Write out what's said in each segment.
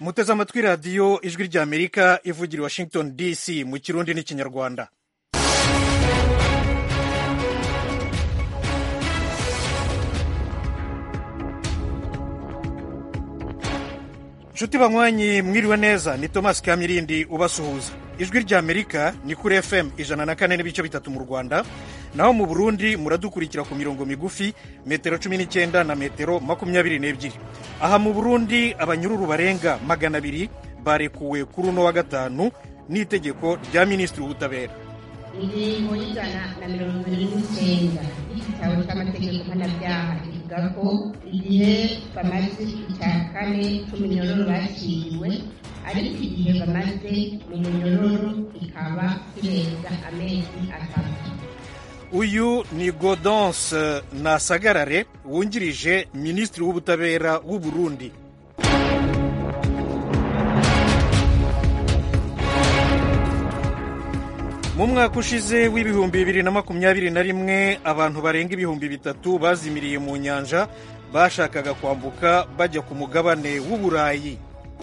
muteze amatwi radiyo ijwi ry'amerika ivugira i Washington DC mu kirundi n'ikinyarwanda. nshuti banywanyi mwiriwe neza, ni Thomas Kamirindi ubasuhuza. ijwi ry'amerika ni kuri FM 104.3 mu Rwanda, naho mu Burundi muradukurikira ku mirongo migufi metero 19 na metero 22. Aha mu Burundi abanyururu barenga 200 barekuwe kuri uno wa gatanu n'itegeko rya Minisitiri w'Ubutabera. Ingingo y'ijana na 29 y'igitabo cy'amategeko mpanabyaha ivuga ko igihe bamaze icya kane cy'umunyororo bakiriwe, ariko igihe bamaze mu munyororo ikaba kirenga amezi atatu. Uyu ni Gaudence Nasagarare wungirije Minisitiri w'Ubutabera w'u Burundi. Mu mwaka ushize w'ibihumbi 2021 abantu barenga ibihumbi 3 bazimiriye mu nyanja bashakaga kwambuka bajya ku mugabane w'Uburayi.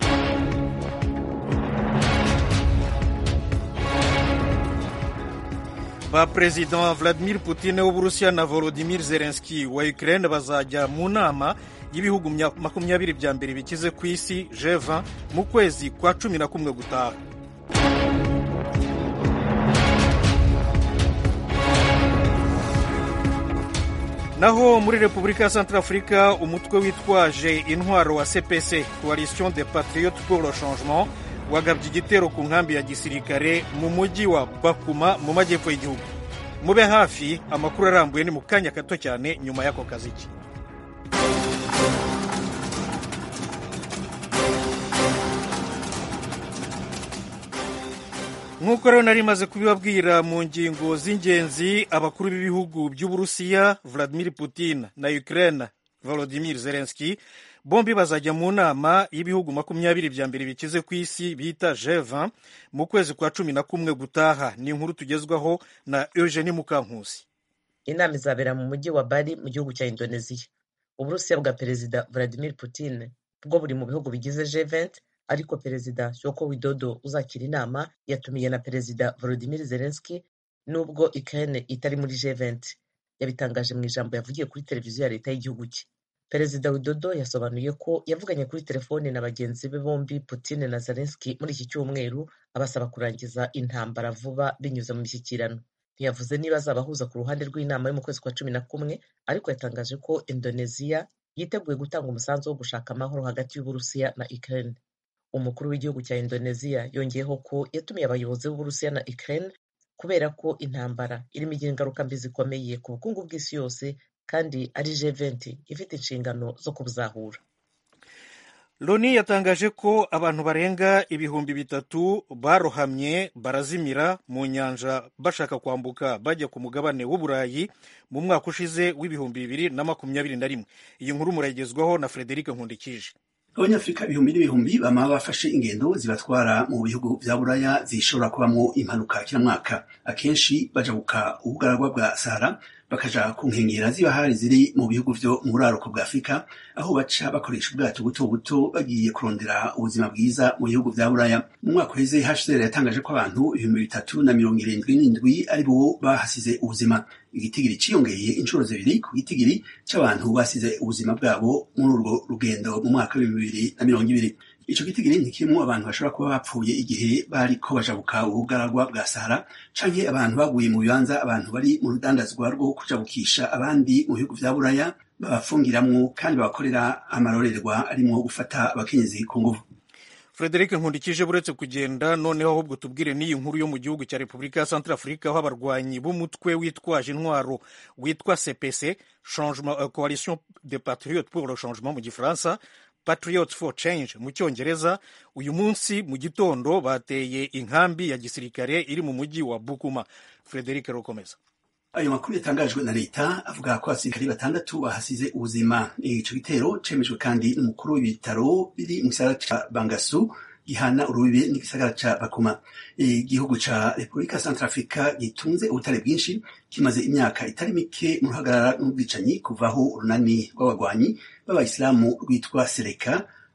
Ba President Vladimir Putin w'Uburusiya na Volodymyr Zelensky wa Ukraine bazajya mu nama y'ibihugu 20 bya mbere bikize ku isi G20 mu kwezi kwa 11 gutaha. Naho muri Repubulika ya Centrafrica umutwe witwaje intwaro wa CPC, Coalition des Patriotes pour le Changement, wagabye igitero ku nkambi ya gisirikare mu mujyi wa Bakuma mu majyepfo y'igihugu. Mube hafi, amakuru arambuye ni mu kanya gato cyane nyuma y'ako kaziki. Nk'uko rero nari maze kubibabwira mu ngingo z'ingenzi, abakuru b'ibihugu by'Uburusiya Vladimir Putin na Ukraine Volodymyr Zelensky bombi bazajya mu nama y'ibihugu 20 bya mbere bikize ku isi bita G20 mu kwezi kwa 11 gutaha. Ni inkuru tugezwaho na Eugenie Mukankusi. Inama izabera mu mujyi wa Bali mu gihugu cya Indonesia. Uburusiya bwa Perezida Vladimir Putin bwo buri mu bihugu bigize G20, ariko Perezida Joko Widodo uzakira inama yatumiye na Perezida Volodymyr Zelensky nubwo Ukraine itari muri G20. Yabitangaje mu ijambo yavugiye kuri televiziyo ya leta y'igihugu cye. Perezida Widodo yasobanuye ko yavuganye kuri telefone na bagenzi be bombi Putin na Zelensky muri iki cyumweru abasaba kurangiza intambara vuba binyuze mu mishyikirano. Ntiyavuze niba azabahuza ku ruhande rw'inama yo mu kwezi kwa 11, ariko yatangaje ko Indonesia yiteguye gutanga umusanzu wo gushaka amahoro hagati y'Uburusiya na Ukraine. Umukuru w'igihugu cya Indonesia yongeyeho ko yatumiye abayobozi b'Uburusiya na Ukraine kubera ko intambara irimo igira ingaruka mbi zikomeye ku bukungu bw'isi yose, kandi ari G20 ifite inshingano zo kubuzahura. Loni yatangaje ko abantu barenga ibihumbi 3 barohamye barazimira mu nyanja bashaka kwambuka bajya ku mugabane w'Uburayi mu mwaka ushize w'ibihumbi 2021. Iyi nkuru murayigezwaho na Frederic Nkundikije. Abanyafrika ibihumbi n'ibihumbi bama bafashe ingendo zibatwara mu bihugu vya Buraya zishobora kubamwo impanuka kila mwaka. Akenshi bajabuka ubugaragwa bwa Sahara bakaja ku nkengera z'ibahari ziri mu bihugu vyo mu buraruko bwa Afrika, aho baca bakoresha ubwato buto buto bagiye kurondera ubuzima bwiza mu bihugu vya Buraya. Mu mwaka uheze HCR yatangaje ko abantu 377 ari bo bahasize ubuzima. Igitigiri ciyongeye inshuro zibiri ku gitigiri c'abantu basize ubuzima bwabo muri urwo rugendo mu mwaka wa 2020. Ico gitigiri ntikirimo abantu bashobora kuba bapfuye igihe bariko bajabuka ubugaragwa bwa Sahara, canke abantu baguye mu bibanza abantu bari mu rudandazwa rwo kujabukisha abandi mu bihugu vya Buraya babafungiramwo kandi babakorera amarorerwa arimwo gufata abakenyezi ku nguvu. Frederic Nkundikije, buretse kugenda noneho ahubwo tubwire n'iyi nkuru yo mu gihugu cya Repubulika ya Centrafrica, aho abarwanyi b'umutwe witwaje intwaro witwa CPC, Coalition des Patriotes pour le Changement mu gifaransa, Patriots for Change mu cyongereza, uyu munsi mu gitondo bateye inkambi ya gisirikare iri mu mujyi wa Bukuma. Frederic Rokomeza. Ayo makuru yatangajwe na leta avuga ko abasirikari 6 bahasize ubuzima. Ico gitero cemejwe kandi n'umukuru w'ibitaro biri mu gisagara ca Bangassou gihana urubibe n'igisagara ca Bakuma. Igihugu ca Repubulika Centrafrica gitunze ubutare bwinshi, kimaze imyaka itari mike mu ruhagarara n'ubwicanyi kuvaho urunani rw'abagwanyi b'abayisilamu rwitwa Seleka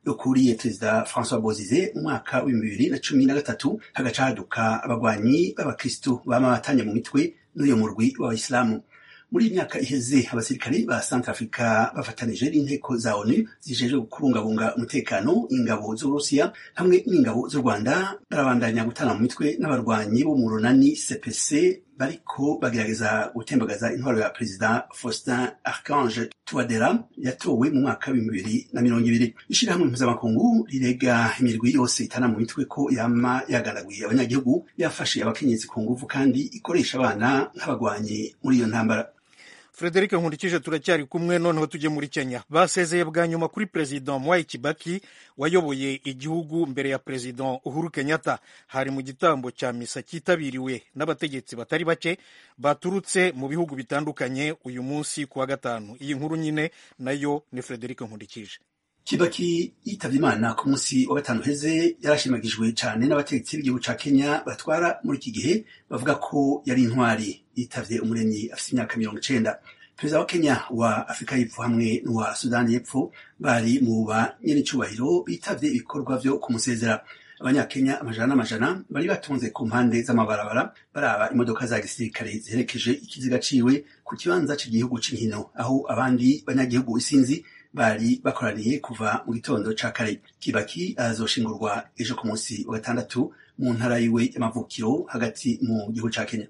ukuriye perezida François Bozize mu mwaka wa 2013 hagaca haduka abagwanyi b'abakristu bama batanye mu mitwe n'uyo murwi w'abayisilamu. Muri imyaka iheze abasirikare ba Centrafrica bafatanije n'inteko za ONU zijeje kubungabunga umutekano, ingabo z'Uburusiya hamwe n'ingabo z'u Rwanda barabandanya gutana mu mitwe n'abarwanyi bo mu runani CPC bariko bagerageza gutembagaza intwaro ya perezida Faustin Archange Touadera yatowe mu mwaka wa 2020. Ishirahamwe mpuzamakungu rirega imirwi yose itana mu mitwe ko yama yagaraguye abanyagihugu, yafashe abakenyezi ku nguvu kandi ikoresha abana nk'abagwanyi muri iyo ntambara. Frederic Nkundikije turacyari kumwe, noneho tujye muri Kenya. Basezeye bwa nyuma kuri President Mwai Kibaki wayoboye igihugu mbere ya President Uhuru Kenyatta. Hari mu gitambo cya misa cyitabiriwe n'abategetsi batari bake baturutse mu bihugu bitandukanye uyu munsi kuwa gatanu. Iyi nkuru nyine nayo ni Frederic Nkundikije. Kibaki yitavye Imana ku munsi wa gatanu heze, yarashimagijwe cyane n'abategetsi b'igihugu ca Kenya batwara muri iki gihe, bavuga ko yari intwari. Yitavye umuremyi afite imyaka 90. Perezida wa Kenya, wa Afrika y'Epfo hamwe n'uwa Sudani y'Epfo bari mu banyenicubahiro bitavye ibikorwa vyo kumusezera. Abanyakenya amajana n'amajana bari batonze ku mpande z'amabarabara baraba imodoka za gisirikare ziherekeje ikiziga ciwe ku kibanza cy'igihugu c'inkino, aho abandi banyagihugu isinzi bari bakoraniye kuva mu gitondo ca kare. Kibaki azoshingurwa ejo ku munsi wa gatandatu mu ntara yiwe y'amavukiro hagati mu gihugu ca Kenya.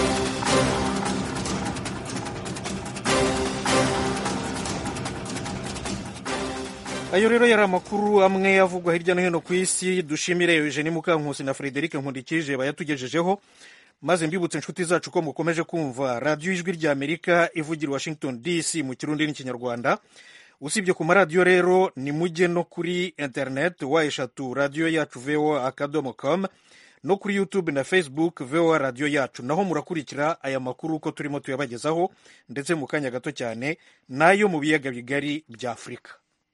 Ayo rero yari amakuru amwe yavugwa hirya no hino ku isi. Dushimire Eugenie Mukankusi na Frederic Nkundikije bayatugejejeho, maze mbibutse inshuti zacu ko mukomeje kumva radiyo Ijwi ry'Amerika ivugira Washington DC mu Kirundi n'Ikinyarwanda. Usibye ku maradiyo rero ni mujye no kuri internet eshatu radiyo yacu voa.com no kuri YouTube na Facebook VOA radiyo yacu, naho murakurikira aya makuru uko turimo tuyabagezaho, ndetse mu kanya gato cyane nayo mu biyaga bigari bya Afurika.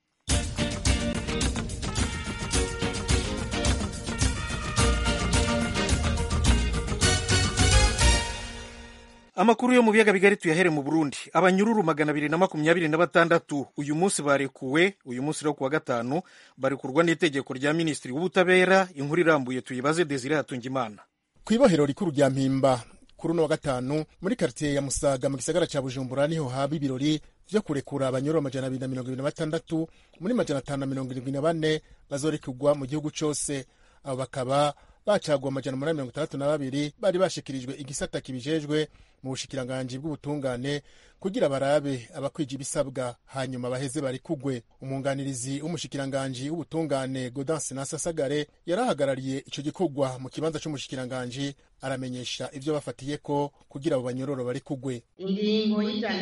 Amakuru yo mu biyaga bigari tuyahere mu Burundi. Abanyururu 226 uyu munsi barekuwe, uyu munsi rero kuwa gatanu barekurwa n'itegeko rya Minisitiri w'Ubutabera. Inkuru irambuye tuyibaze Desire Hatungimana. Kw'ibohero rikuru rya Mpimba kuri uno wa gatanu muri quartier ya Musaga mu gisagara ca Bujumbura niho haba ibirori vyo kurekura abanyururu 226 muri 574 bazorekurwa mu gihugu cose. Abo bakaba bacagwa 162 bari bashikirijwe igisata kibijejwe mu bushikiranganji bw'ubutungane kugira barabe abakwije ibisabwa hanyuma baheze bari kugwe. Umunganirizi w'umushikiranganji w'ubutungane Gaudence Nasasagare yarahagarariye ico gikorwa mu kibanza c'umushikiranganji, aramenyesha ivyo bafatiye ko kugira abo banyororo bari kugwe. Ingingo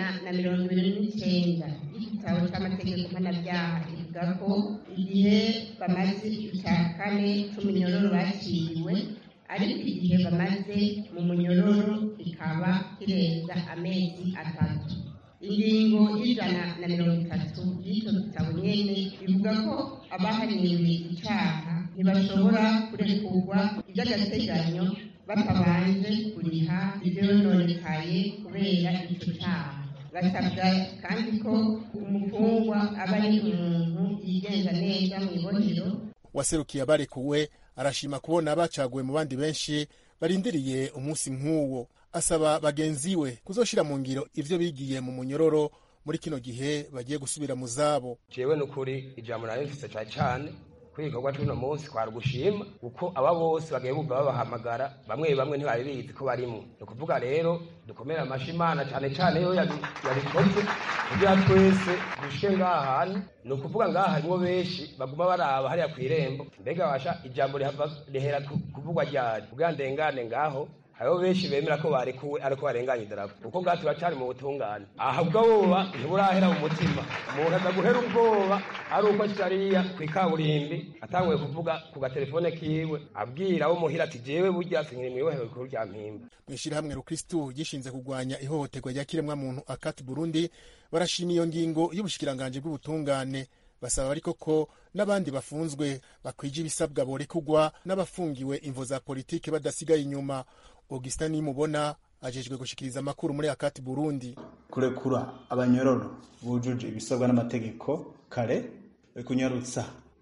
y'129 y'igitabo c'amategeko mpanabyaha ivuga ko igihe bamaze icya kane c'umunyororo baciriwe, ariko igihe bamaze mu munyororo kikaba kirenza amezi 3. Ingingo y'130 y'icyo gitabo nyene ivuga ko abahaniwe icaha ntibashobora kurekurwa iby'agateganyo batabanje kuriha ivyononekaye kubera ico caha. Basabwa kandi ko umufungwa aba ari umuntu yigenza neza mu ibohero. Waserukiye abarekuwe arashima kubona bacaguwe mu bandi benshi barindiriye umunsi nk'uwo. Asaba bagenzi we kuzoshira mu ngiro ivyo bigiye mu munyororo muri kino gihe bagiye gusubira mu zabo. Jewe n'ukuri ijambo narifise cyane kwikorwa cy'uno munsi kwari gushima uko aba bose bagiye bumva babahamagara, bamwe ntibari bizi ko barimo. Ni kuvuga rero dukomera amashimana cyane yo yabikoze kugira twese dushike ngaha hantu. Ni ukuvuga ngaha harimo benshi baguma baraba hariya kw'irembo, mbega basha ijambo rihera kuvugwa ryari kugira ndengane ngaho. Hariho benshi bemera ko barekuwe ariko barenganye idarapo, kuko ngaha turacari mu butungane. Aha ubwoba ntiburahera mu mutima, umuntu aza guhera ubwoba ari uko kiriya kw'ikaburimbi atanguye kuvuga ku gatelefone kiwe abwira abo muhira ati jewe burya sinkiri mw'ibohero rikuru rya Mpimba. Mw'ishirahamwe Rukristu gishinze kurwanya ihohoterwa rya kiremwamuntu Akati Burundi barashima iyo ngingo y'ubushikiranganje bw'ubutungane. Basaba ariko ko n'abandi bafunzwe bakwije ibisabwa borekugwa, n'abafungiwe imvo za politike badasigaye inyuma. Augustin Nimubona ajejwe gushikiriza amakuru muri Akati Burundi. Kurekura abanyororo bujuje ibisabwa n'amategeko kare, kunyarutsa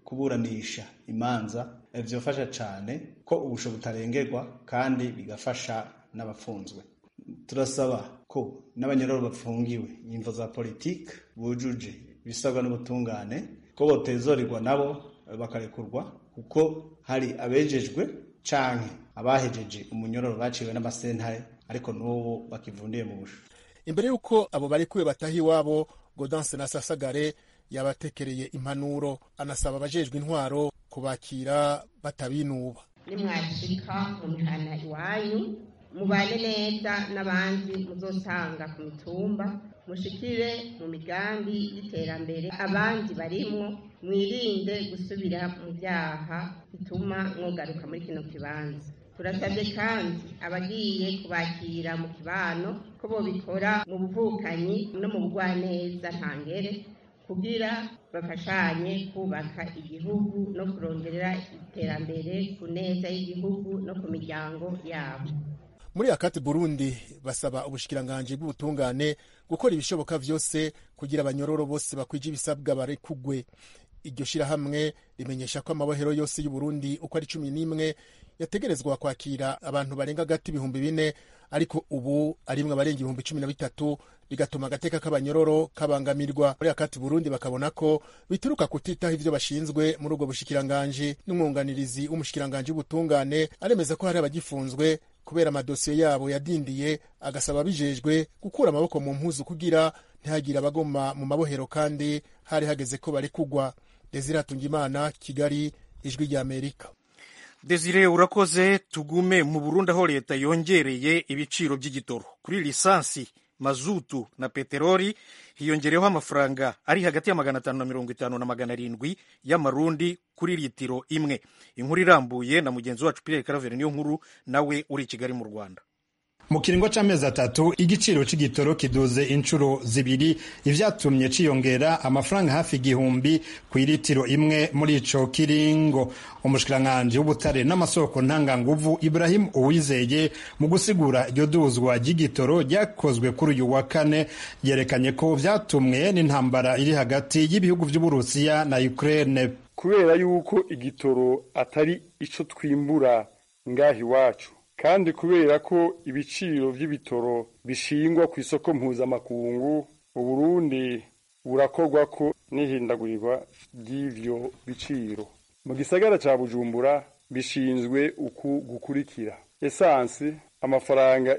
kuburanisha imanza vyofasha cane ko ubusho butarengerwa kandi bigafasha n'abafunzwe. Turasaba ko n'abanyororo bafungiwe imvo za politike bujuje bisabwa n'ubutungane ko botezorerwa nabo bakarekurwa kuko hari abejejwe canke abahejeje umunyororo baciwe n'amasentare ariko n'ubu bakivundiye mu busho. Imbere yuko abo barekuwe bataha iwabo, Gaudence Nasasagare yabatekereye impanuro, anasaba abajejwe intwaro kubakira batabinuba. Nimwashika mu mihana iwanyu mubane neza n'abandi muzosanga ku mitumba, mushikire mu migambi y'iterambere abandi barimwo, mwirinde gusubira mu byaha bituma mwogaruka muri kino kibanza. Turasabye kandi abagiye kubakira mu kibano ko bobikora mu buvukanyi no mu bugwaneza ntangere kugira bafashanye kubaka igihugu no kuronderera iterambere ku neza y'igihugu no ku miryango yabo. Muri Akati Burundi basaba ubushikiranganji bw'ubutungane gukora ibishoboka vyose kugira abanyororo bose bakwije ibisabwa barekugwe. Iryo shirahamwe rimenyesha ko amabohero yose y'u Burundi uko ari 11 yategerezwa kwakira abantu barenga gati 4,000 ariko ubu arimwe abarenga 13,000 bigatuma agateka k'abanyororo kabangamirwa. Muri Akati Burundi bakabona ko bituruka kutitaho ivyo bashinzwe muri ubwo bushikiranganji. N'umwunganirizi w'umushikiranganje w'ubutungane aremeza ko hari abagifunzwe kubera amadosiye yabo yadindiye, agasaba bijejwe gukura amaboko mu mpuzu kugira ntihagire abagoma mu mabohero kandi hari hageze ko barekugwa. Desire Hatungimana, Kigali, Ijwi rya Amerika. Desire urakoze. Tugume mu Burundi aho leta yongereye ibiciro by'igitoro kuri lisansi, mazutu na peteroli hiyongereho amafaranga ari hagati ya 550 na 700 y'amarundi kuri litiro imwe. Inkuru irambuye na mugenzi wacu Pierre Claver niyo nkuru nawe uri Kigali mu Rwanda. Mu kiringo c'amezi 3 igiciro c'igitoro kiduze incuro zibiri, ivyatumye ciyongera amafaranga hafi 1,000 ku litiro imwe muri ico kiringo. Umushikiranganje w'ubutare n'amasoko ntanganguvu Ibrahim Uwizeye mu gusigura iryo duzwa ry'igitoro ryakozwe kuri uyu wa kane yerekanye ko vyatumwe n'intambara iri hagati y'ibihugu vy'Uburusiya na Ukraine. Kubera yuko igitoro atari ico twimbura ngahi iwacu kandi kubera ko ibiciro vy'ibitoro bishingwa ku isoko mpuzamakungu, Uburundi burakorwa ko nihindagurirwa ry'ivyo biciro. Mu gisagara ca Bujumbura bishinzwe uku gukurikira: esansi amafaranga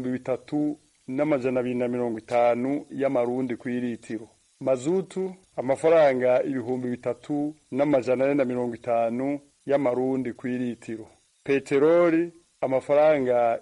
3,250 y'amarundi ku litiro, mazutu amafaranga 3,450 y'amarundi ku litiro, peteroli amafaranga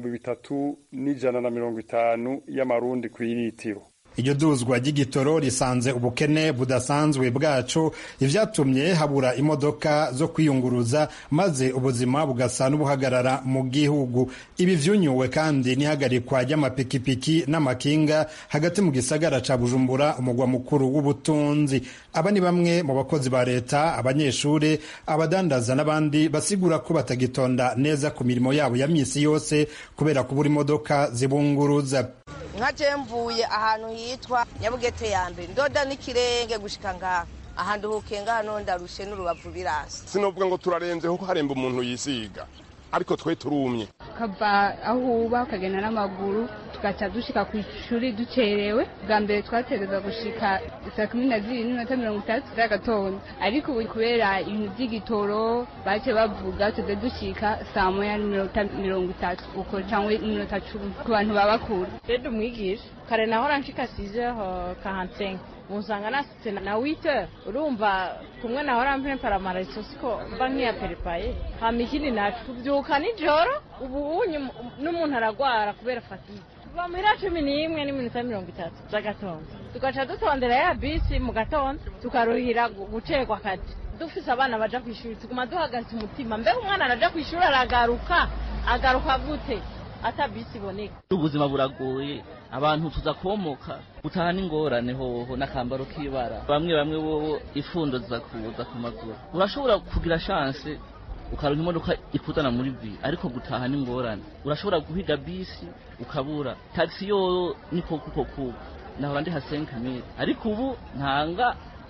3,150 y'amarundi ku litiro. Iryo duzwa ry'igitoro risanze ubukene budasanzwe bwacu, ivyatumye habura imodoka zo kwiyunguruza maze ubuzima bugasa n'ubuhagarara mu gihugu. Ibi vyunyuwe kandi n'ihagarikwa ry'amapikipiki n'amakinga hagati mu gisagara ca Bujumbura, umugwa mukuru w'ubutunzi. Aba ni bamwe mu bakozi ba leta, abanyeshure, abadandaza n'abandi basigura ko batagitonda neza ku mirimo yabo ya misi yose kubera kubura imodoka zibunguruza. Nka jemvuye ahantu hitwa Nyabugete ya mbere ndoda n'ikirenge gushika ngaha ahantu hukenga hano ndarushe n'urubavu birasi. Sinovuga ngo turarenze ho haremba umuntu yisiga, ariko twe turumye. Kava aho uba ukagenda n'amaguru tugaca dushika ku ishuri ducerewe. Bwa mbere twatereza gushika 12:30 z'agatondo, ariko ubu kubera ibintu by'igitoro bace bavuga tuze dushika 1:30 uko cyangwa 10 ku bantu babakuru. Rero umwigisha kare nahora nshika 6:45 musanga nasitse na 8 urumva kumwe nahora mpempara amaraso siko banki ya peripaye hamikini nacu byuka nijoro ubu n'umuntu aragwara kubera fatigue. Kuva muri 11:30 z'agatondo tugaca dutondera ya bisi mu gatondo tukaruhira gucerwa kati dufise abana baja kwishuri tuguma duhagaritse umutima mbe umwana araja kwishuri agaruka gute ata bisi boneka. Ubuzima buragoye, abantu tuza komoka gutaha n'ingorane hoho n'akambaro k'ibara. Bamwe bo ifundo zizakuza ku maguru. Urashobora kugira chance ukaronka imodoka ikutana muri vi, ariko gutaha n'ingorane. Urashobora guhiga bisi ukabura. Taxi yo niko kuko nahora ndi ha 5,000, ariko ubu ntanga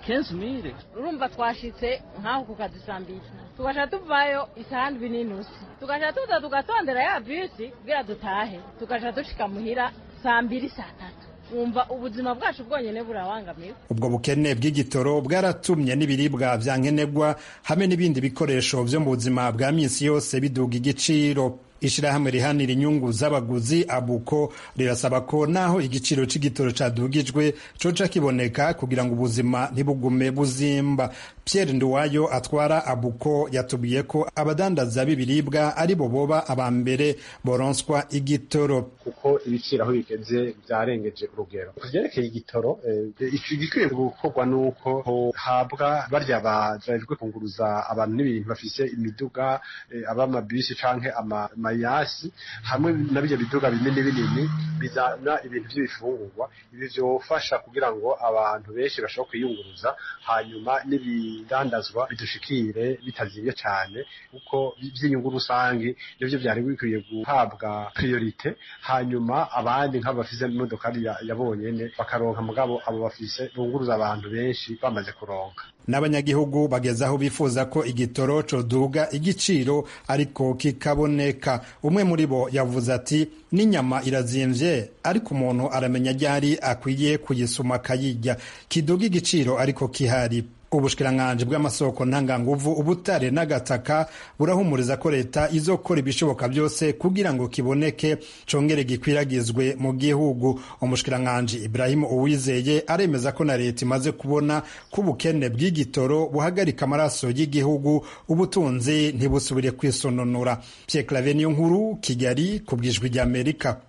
15,000. Urumva twashitse nkaho ku kazi saa mbiri tugasha tuvayo isaha ndwi n'inusu tugasha tuza tugatondera ya bisi kugira dutahe tugasha dushika muhira saa mbiri saa tatu. Wumva ubuzima bwacu bwonyene burabangamiwe. Ubwo bukene bw'igitoro bwaratumye n'ibiribwa vya nkenerwa hamwe n'ibindi bikoresho vyo mu buzima bwa misi yose biduga igiciro. Ishirahamwe rihanira inyungu z'abaguzi Abuko rirasaba ko naho igiciro c'igitoro cadugijwe coca kiboneka kugira ngo ubuzima ntibugume buzimba. Pierre Nduwayo atwara Abuko yatubwiye ko abadandaza b'ibiribwa ari bo boba abambere boronswa igitoro kuko ibiciro aho bigeze byarengeje urugero. Kuvyerekeye igitoro igikwiye gukorwa nuko habwa barya bajejwe kunguruza abantu n'ibintu bafise imiduga abamabisi canke mayasi hamwe na bijya biduga binini binini bizana ibintu by'ibifungurwa. Ibi vyofasha kugira ngo abantu benshi bashobora kwiyunguruza hanyuma n'ibidandazwa bidushikire bitazibye cyane kuko by'inyungu rusangi nivyo byari bikwiye guhabwa priorite hanyuma abandi nk'abafise imodoka yabonyene bakaronka mugabo abo bafise bunguruza abantu benshi bamaze kuronka. N'abanyagihugu bagezaho bifuza ko igitoro coduga igiciro ariko kikaboneka. Umwe muri bo yavuze ati n'inyama irazimvye ariko umuntu aramenya ryari akwiye kuyisuma akayirya. Kiduga igiciro ariko kihari. Ubushikiranganji bw'amasoko ntanganguvu ubutare n'agataka burahumuriza ko leta izokora ibishoboka byose kugira ngo kiboneke congere gikwiragizwe mu gihugu. Umushikiranganji Ibrahim Uwizeye aremeza ko na leta imaze kubona ko ubukene bw'igitoro buhagarika amaraso y'igihugu ubutunzi ntibusubire kwisononora. Pierre Claver Niyonkuru, Kigali, ku bw'Ijwi ry'Amerika.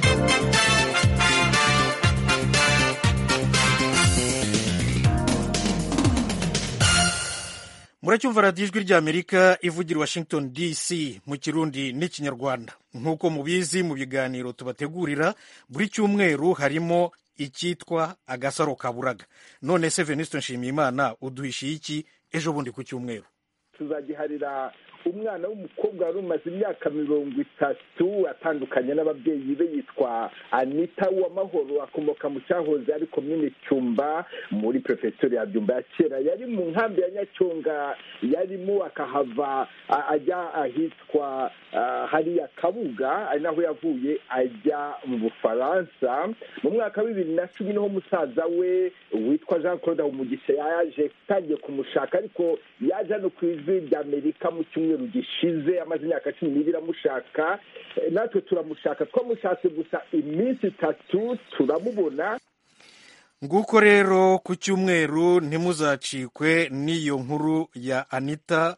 Muracyumva radiyo Ijwi ry'Amerika ivugira Washington DC mu Kirundi n'Ikinyarwanda. Nk'uko mubizi mu biganiro tubategurira buri cyumweru harimo icyitwa agasaro kaburaga. None se Venuste Nshimiyimana uduhishiye iki ejo bundi ku cyumweru? Tuzagiharira umwana w'umukobwa wari umaze imyaka 30 atandukanye n'ababyeyi be yitwa Anita Uwamahoro akomoka mu cyahoze ari komine Cyumba muri prefecture ya Byumba ya kera. Yari mu nkambi ya Nyacyonga yarimo akahava ajya ahitwa hariya Kabuga ari naho yavuye ajya mu Bufaransa. Mu mwaka wa 2010 niho musaza we witwa Jean Claude Umugisha yaje tagiye kumushaka ariko yaje no ku Ijwi ry'Amerika mu cyumweru gishize amaze imyaka 12 amushaka. Natwe turamushaka twamushatse gusa iminsi 3 turamubona. Nguko rero ku cyumweru ntimuzacikwe n'iyo nkuru ya Anita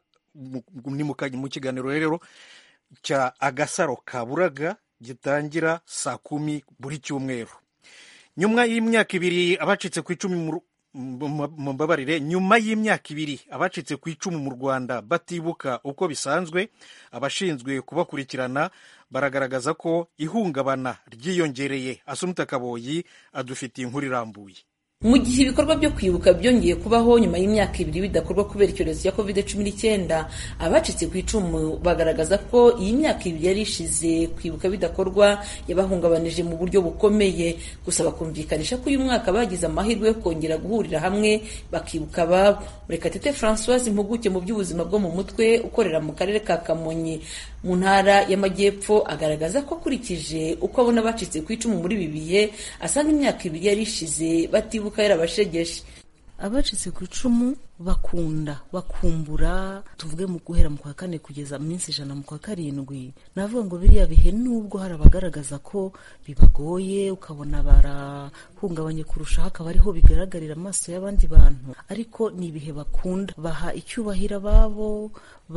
mu kiganiro rero cya agasaro kaburaga gitangira saa 10 buri cyumweru. Nyuma y'imyaka 2 abacitse ku 10 mumbabarire nyuma y'imyaka 2 abacitse ku 10 mu Rwanda batibuka uko bisanzwe, abashinzwe kubakurikirana baragaragaza ko ihungabana ryiyongereye. Asumta Kaboyi adufitiye inkuru irambuye. Mu gihe ibikorwa byo kwibuka byongeye kubaho nyuma y'imyaka 2 bidakorwa kubera icyorezo cya COVID-19, abacitse ku 10 bagaragaza ko iyi myaka 2 yari ishize kwibuka bidakorwa yabahungabanije mu buryo bukomeye. Gusa bakumvikanisha ko uyu mwaka bagize amahirwe yo kongera guhurira hamwe bakibuka ababo. Murekatete Françoise, impuguke mu by'ubuzima bwo mu mutwe ukorera mu karere ka Kamonyi mu ntara y'Amajyepfo, agaragaza ko akurikije uko abona abacitse ku 10 muri ibi bihe asanga imyaka 2 yari ishize batibuka yarabashegeshe. Abacitse ku 10 bakumbura tuvuge mu guhera mu kwa 4 kugeza minsi 100 mu kwa 7. Navuga ngo biriya bihe nubwo hari abagaragaza ko bibagoye ukabona barahungabanye kurushaho akaba ariho bigaragarira amaso y'abandi bantu, ariko ni ibihe bakunda, baha icyubahiro ababo,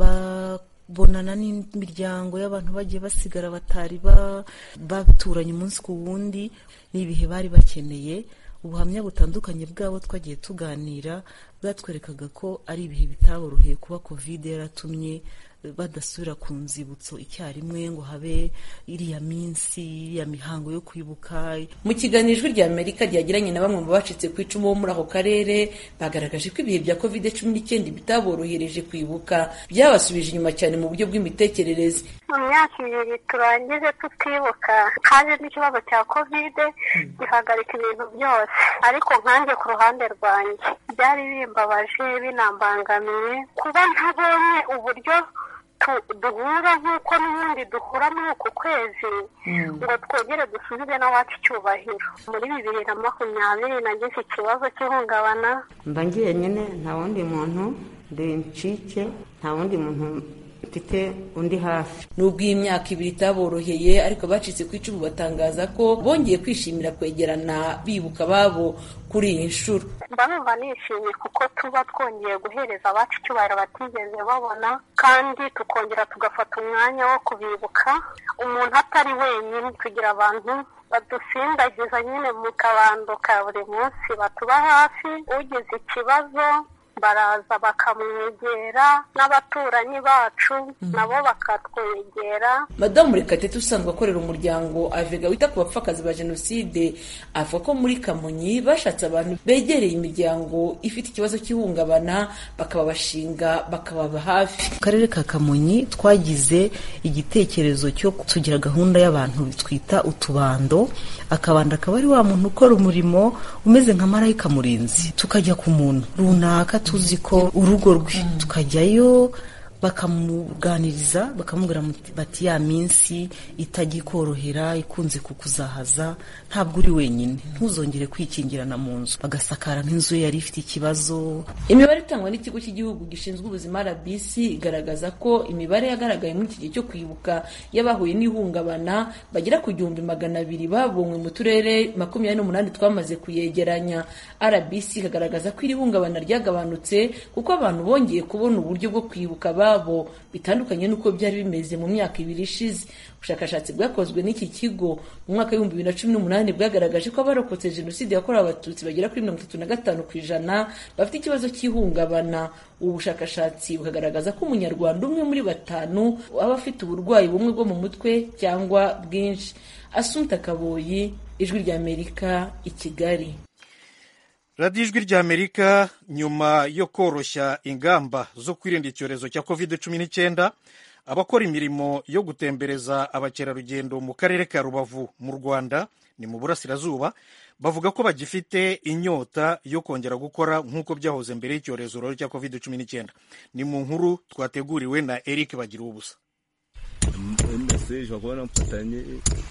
bonana n'imiryango y'abantu bagiye basigara batari baturanye umunsi ku wundi. Ni ibihe bari bakeneye. Ubuhamya butandukanye bwabo twagiye tuganira bwatwerekaga ko ari ibihe bitaboroheye kuba COVID yaratumye badasubira ku nzibutso icyarimwe ngo habe iriya minsi, iriya mihango yo kwibuka. Mu kiganiro Ijwi ry'Amerika ryagiranye na bamwe mu bacitse ku 10 bo muri ako karere, bagaragaje ko ibihe bya COVID-19 bitaborohereje kwibuka, byabasubije inyuma cyane mu buryo bw'imitekerereze. mu myaka 2 turangije tutibuka haje n'ikibazo cya kovide gihagarika ibintu byose, ariko nkanjye ku ruhande rwanjye byari bimbabaje binambangamiye kuba ntabonye uburyo duhura nk'uko n'ubundi duhura muri uku kwezi ngo twongere dusubize n'awacu icyubahiro. Muri 2020 nagize ikibazo cy'ihungabana, mba ngiye nyine nta wundi muntu ndi ncike, nta wundi muntu mfite undi hafi. Nubwo iyi myaka 2 itaboroheye, ariko bacitse ku icumu batangaza ko bongeye kwishimira kwegerana bibuka babo kuri iyi nshuro. Mba numva nishimye kuko tuba twongeye guhereza abacu icyubahiro batigeze babona, kandi tukongera tugafata umwanya wo kubibuka. Umuntu atari wenyine, tugira abantu badusindagiza nyine mu kabando ka buri munsi batuba hafi. Ugize ikibazo baraza bakamwegera, n'abaturanyi bacu nabo bakatwegera. Madamu Rekatete usanzwe akorera umuryango Avega wita ku bapfakazi ba jenoside avuga ko muri Kamonyi bashatse abantu begereye imiryango ifite ikibazo cy'ihungabana bakababashinga bakababa hafi. Mu karere ka Kamonyi twagize igitekerezo cyo tugira gahunda y'abantu twita utubando. Akabanda akaba ari wa muntu ukora umurimo umeze nka marayika murinzi, tukajya ku muntu runaka tuzi ko urugo rwe, tukajyayo bakamuganiriza bakamubwira bati ya minsi itagikorohera ikunze kukuzahaza, ntabwo uri wenyine, ntuzongere kwikingirana mu nzu. Bagasakara nk'inzu yari ifite ikibazo. Imibare itangwa n'ikigo cy'igihugu gishinzwe ubuzima RBC igaragaza ko imibare yagaragaye muri iki gihe cyo kwibuka y'abahuye n'ihungabana bagera ku 200,000 babonywe mu turere 28 twamaze kuyegeranya. RBC ikagaragaza ko iri hungabana ryagabanutse kuko abantu bongeye kubona uburyo bwo kwibuka babo bitandukanye nuko byari bimeze mu myaka 2 ishize. Ubushakashatsi bwakozwe n'iki kigo mu mwaka wa 2018 bwagaragaje ko abarokotse jenoside yakorewe abatutsi bagera kuri 35% bafite ikibazo cy'ihungabana. Ubu bushakashatsi bukagaragaza ko umunyarwanda umwe muri 5 aba afite uburwayi bumwe bwo mu mutwe cyangwa bwinshi. Assumpta Kaboyi, Ijwi ry'Amerika, i Kigali. radiyo ijwi ry'Amerika. Nyuma yo koroshya ingamba zo kwirinda icyorezo cya COVID-19, abakora imirimo yo gutembereza abakerarugendo mu karere ka Rubavu mu Rwanda ni mu burasirazuba bavuga ko bagifite inyota yo kongera gukora nk'uko byahoze mbere y'icyorezo cya COVID-19. Ni mu nkuru twateguriwe na Eric Bagirubusa. Message bakubona mfatanye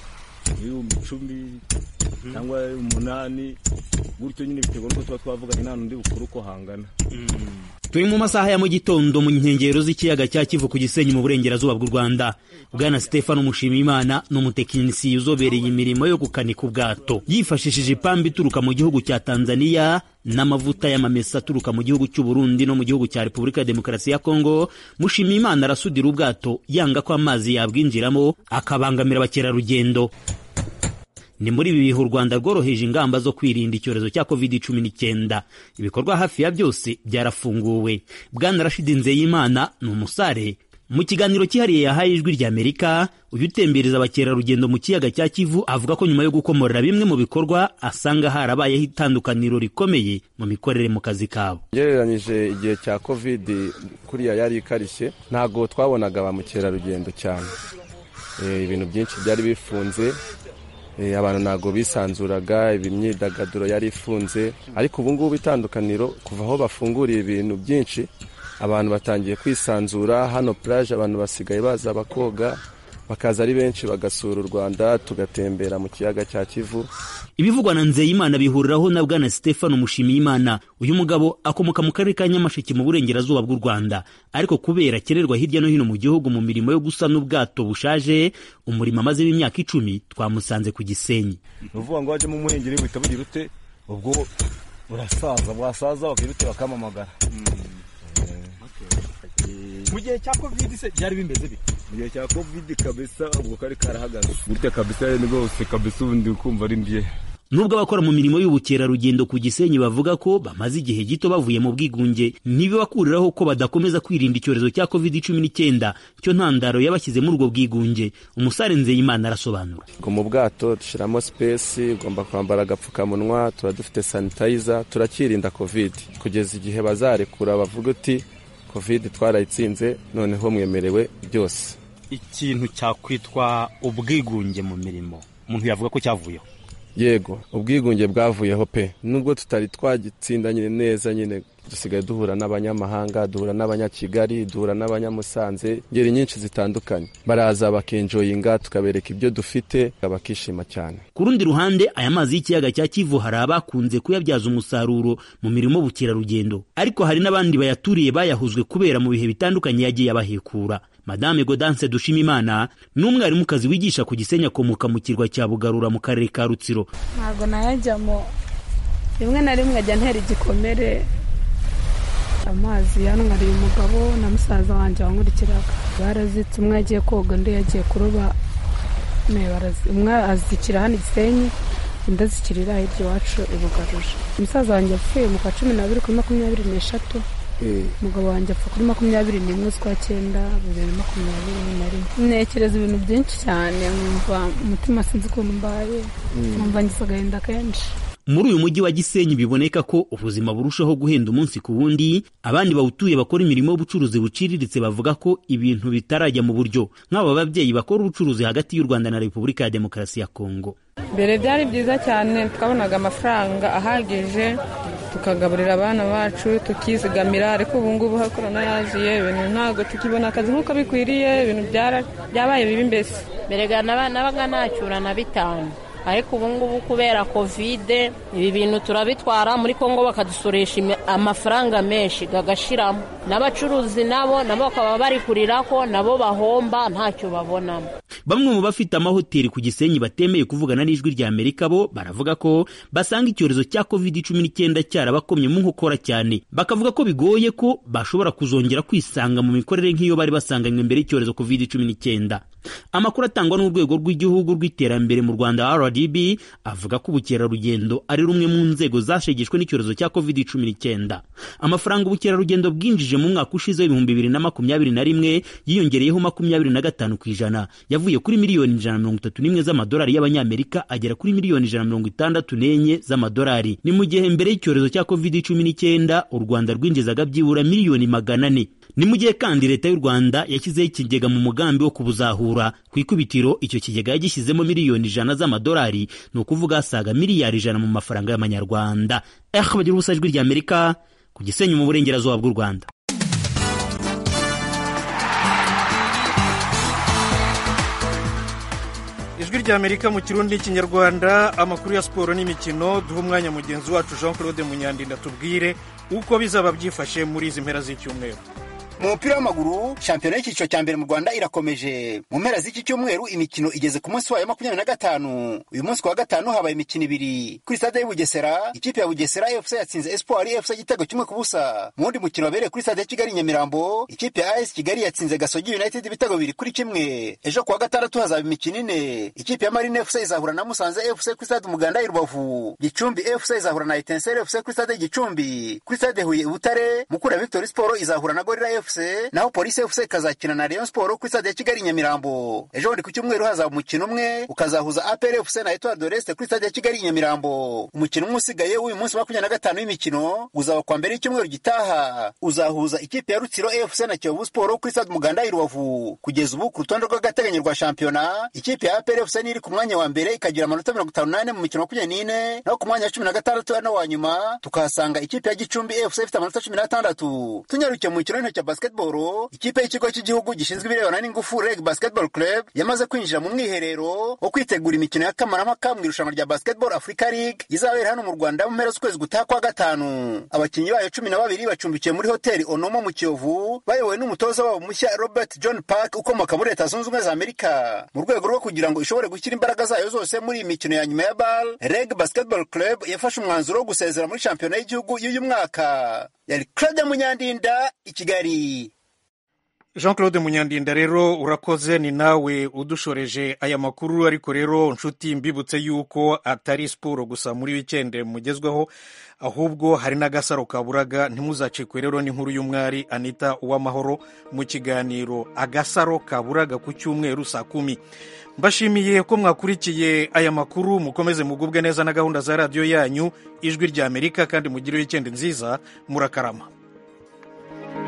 10 cyangwa 8 gutyo nyine biterwa nuko tuba twavuganye nta n'undi bukuru uko hangana. Turi mu masaha ya mu gitondo mu nkengero z'ikiyaga cya Kivu ku Gisenyi mu burengerazuba bw'u Rwanda. Bwana Stefano Mushimiyimana n'umutekinisiye uzobereye imirimo yo gukanika ubwato yifashishije ipamba ituruka mu gihugu cya Tanzania n'amavuta y'amamesa aturuka mu gihugu cy'u Burundi no mu gihugu cya Repubulika ya Demokarasi ya Kongo. Mushimiyimana arasudira ubwato yanga ko amazi yabwinjiramo akabangamira abakerarugendo. Ni muri ibi bihe u Rwanda rworoheje ingamba zo kwirinda icyorezo cya COVID-19. Ibikorwa hafi ya byose byarafunguwe. Bwana Rashid Nzeyimana ni umusare. Mu kiganiro cyihariye yahaye Ijwi ry'Amerika, uyu utembereza abakerarugendo mu kiyaga cya Kivu avuga ko nyuma yo gukomorera bimwe mu bikorwa asanga harabayeho itandukaniro rikomeye mu mikorere mu kazi kabo. Gereranyije igihe cya COVID kuriya yari ikarishye, ntago twabonaga ba mukerarugendo cyane. Ibintu byinshi byari bifunze, abantu ntago bisanzuraga, imyidagaduro yari ifunze, ariko ubu ngubu itandukaniro kuva aho bafunguriye ibintu byinshi, abantu batangiye kwisanzura. Hano plage abantu basigaye baza bakoga, bakaza ari benshi bagasura u Rwanda, tugatembera mu kiyaga cya Kivu. Ibivugwa na Nzeyimana bihuriraho na Bwana Stefano Mushimiyimana. Uyu mugabo akomoka mu karere ka Nyamasheke mu burengerazuba bw'u Rwanda, ariko kubera kererwa hirya no hino mu gihugu mu mirimo yo gusana ubwato bushaje, umurimo amaze w'imyaka 10 twamusanze ku Gisenyi. Uvuga ngo waje mu muhengeri bita bugira ute, ubwo urasaza bwasaza bakirute bakamamagara. Mu gihe cya COVID se byari bimeze bite? Mu gihe cya COVID kabisa ubwo kari karahagaze. Gutya kabisa ni rwose kabisa ubundi kumva ari mbye. Nubwo abakora mu mirimo y'ubukerarugendo ku Gisenyi bavuga ko bamaze igihe gito bavuye mu bwigunge, ntibibakuriraho ko badakomeza kwirinda icyorezo cya COVID-19 cyo ntandaro yabashyize muri ubwo bwigunge. Umusare Nzeyimana arasobanura. Mu bwato dushiramo space, ugomba kwambara agapfukamunwa, tuba dufite sanitizer, turakirinda COVID kugeza igihe bazarekura bavuga uti COVID twarayitsinze, noneho mwemerewe byose. ikintu cyakwitwa ubwigunge mu mirimo umuntu yavuga ko cyavuyeho? Yego, ubwigunge bwavuyeho pe, nubwo tutari twagitsindanye neza nyine dusigaye duhura n'abanyamahanga, duhura n'abanyakigali, duhura n'abanyamusanze, ngeri nyinshi zitandukanye, baraza bakenjoyinga tukabereka ibyo dufite bakishima cyane. Ku rundi ruhande aya mazi y'ikiyaga cya Kivu hari abakunze kuyabyaza umusaruro mu mirimo bukerarugendo, ariko hari n'abandi bayaturiye bayahuzwe kubera mu bihe bitandukanye yagiye abahekura. Madame Gaudence Dushimimana n'umwarimukazi wigisha ku Gisenyi akomoka mu kirwa cya Bugarura mu karere ka Rutsiro. Ntabwo nayajyamo, rimwe na rimwe ajya ntera igikomere. Amazi yanwariye umugabo na musaza wanjye wankurikiraga, barazitse, umwe yagiye koga undi yagiye kuroba, umwe azikira hano Gisenyi undi azikirira hirya iwacu i Bugarura. Umusaza wanjye yapfuye mu kwa 12 kuri 23, umugabo wanjye apfa kuri 21 z'ukwa 9 2021. Ntekereza ibintu byinshi cyane, numva umutima sinzi ukuntu mbaye, numva ngize agahinda kenshi. Muri uyu mujyi wa Gisenyi biboneka ko ubuzima burushaho guhenda umunsi ku wundi. Abandi bawutuye bakora imirimo y'ubucuruzi buciriritse bavuga ko ibintu bitarajya mu buryo, nk'aba babyeyi bakora ubucuruzi hagati y'u Rwanda na Repubulika ya Demokarasi ya Kongo. Mbere byari byiza cyane, twabonaga amafaranga ahagije tukagaburira abana bacu tukizigamira, ariko ubu ngubu hakorana yaziye ibintu ntabwo tukibona akazi nk'uko bikwiriye, ibintu byabaye bibi. Mbese mbere nabaga nacyura na 5, ariko ubu ngubu kubera kovide ibi bintu turabitwara muri Kongo bakadusoresha amafaranga menshi gagashiramo, n'abacuruzi nabo bakaba bari kurira ko nabo bahomba ntacyo babonamo. Bamwe mu bafite amahoteli ku Gisenyi batemeye kuvugana n'Ijwi rya Amerika bo baravuga ko basanga icyorezo cya COVID-19 cyarabakomye mu nkokora cyane, bakavuga ko bigoye ko bashobora kuzongera kwisanga mu mikorere nk'iyo bari basanganywe mbere y'icyorezo COVID-19. Amakuru atangwa n'urwego rw'igihugu rw'iterambere mu Rwanda RDB avuga ko ubukerarugendo ari rumwe mu nzego zashegeshwe n'icyorezo cya COVID-19. Amafaranga ubukerarugendo bwinjije mu mwaka ushize 2021 yiyongereyeho 25%, yavuye kuri miliyoni 131 z'amadolari y'abanyamerika agera kuri miliyoni 164 z'amadolari. Ni mu gihe mbere y'icyorezo cya COVID-19 u Rwanda rwinjizaga byibura miliyoni 400. Ni mu gihe kandi leta y'u Rwanda yashyizeho ikigega mu mugambi wo kubuzahura. Ku ikubitiro icyo kigega yagishyizemo miliyoni 100 z'amadolari, ni ukuvuga asaga miliyari 100 mu mafaranga y'amanyarwanda. Bagira ubusa Ijwi rya Amerika ku Gisenyi mu burengerazuba bw'u Rwanda. Ijwi rya Amerika mu Kirundi n'Ikinyarwanda, amakuru ya siporo n'imikino. Duha umwanya mugenzi wacu Jean Claude Munyandinda tubwire uko bizaba byifashe muri izi mpera z'icyumweru. Mu mupira w'amaguru, shampiyona y'icyiciro cya mbere mu Rwanda irakomeje. Mu mpera z'iki cyumweru imikino igeze ku munsi wayo 25. Uyu munsi wa gatanu habaye imikino ibiri. Kuri stade y'Ubugesera, ikipe ya Bugesera FC yatsinze Espoir FC igitego 1-0. Mu wundi mukino wabereye kuri stade ya Kigali Nyamirambo, ikipe ya AS Kigali yatsinze Gasogi United ibitego 2-1. Ejo kuwa gatandatu hazaba imikino ine. Ikipe ya Marine FC izahura na Musanze FC kuri stade Umuganda i Rubavu. Gicumbi FC izahura na Etincelle FC kuri stade Gicumbi. Kuri stade Huye Butare, Mukura Victory Sport izahura na Gorilla FC, naho Police FC kazakina na Rayon Sport kuri stade ya Kigali Nyamirambo. Ejo ndi ku cyumweru hazaba umukino umwe ukazahuza APR FC na Etoile de l'Est kuri stade ya Kigali Nyamirambo. Umukino umwe usigaye w'uyu munsi wa 25 w'imikino uzaba kwa mbere y'icyumweru gitaha, uzahuza ikipe ya Rutsiro FC na Kiyovu Sport kuri stade Umuganda i Rubavu. Kugeza ubu ku rutonde rw'agateganyo rwa shampiyona, ikipe ya APR FC iri ku mwanya wa mbere ikagira amanota 58 mu mikino 24, naho ku mwanya wa 16 ari wa nyuma tukahasanga ikipe ya Gicumbi FC ifite amanota 16. Tunyarukiye mu kiraro cya basketball, ikipe y'ikigo cy'igihugu gishinzwe ibirebana n'ingufu REG Basketball Club yamaze kwinjira mu mwiherero wo kwitegura imikino ya kamarampaka mu irushanwa rya Basketball Africa League izabera hano mu Rwanda mu mpera z'ukwezi gutaha kwa gatanu. Abakinnyi bayo 12 bacumbikiye muri hoteli Onomo mu Kiyovu, bayobowe n'umutoza wabo mushya Robert John Park ukomoka muri Leta Zunze Ubumwe za Amerika. Mu rwego rwo kugira ngo ishobore gushyira imbaraga zayo zose muri imikino ya nyuma ya BAL, REG Basketball Club yafashe umwanzuro wo gusezera muri shampiyona y'igihugu y'uyu mwaka. Yari Claude Munyandinda i Kigali. Jean Claude Munyandinda rero urakoze, ni nawe udushoreje aya makuru. Ariko rero nshuti mbibutse yuko atari siporo gusa muri weekend mugezweho, ahubwo hari n'agasaro kaburaga. Ntimuzacikwe rero n'inkuru y'umwari Anita Uwamahoro mu kiganiro agasaro kaburaga ku cyumweru saa 10. Mbashimiye ko mwakurikiye aya makuru, mukomeze mugubwe neza na gahunda za radio yanyu Ijwi rya Amerika, kandi mugire weekend nziza, murakarama.